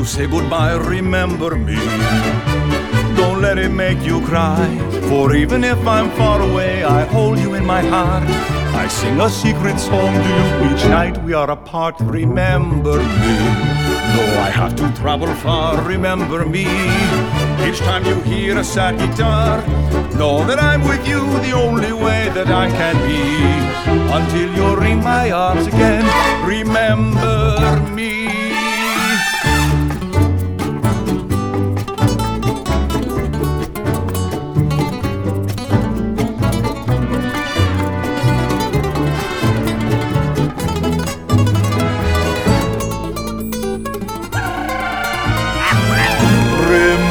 you say goodbye, remember me. Don't let it make you cry, for even if I'm far away, I hold you in my heart. I sing a secret song to you each night we are apart. Remember me. Though I have to travel far, remember me. Each time you hear a sad guitar, know that I'm with you the only way that I can be. Until you're in my arms again, remember me.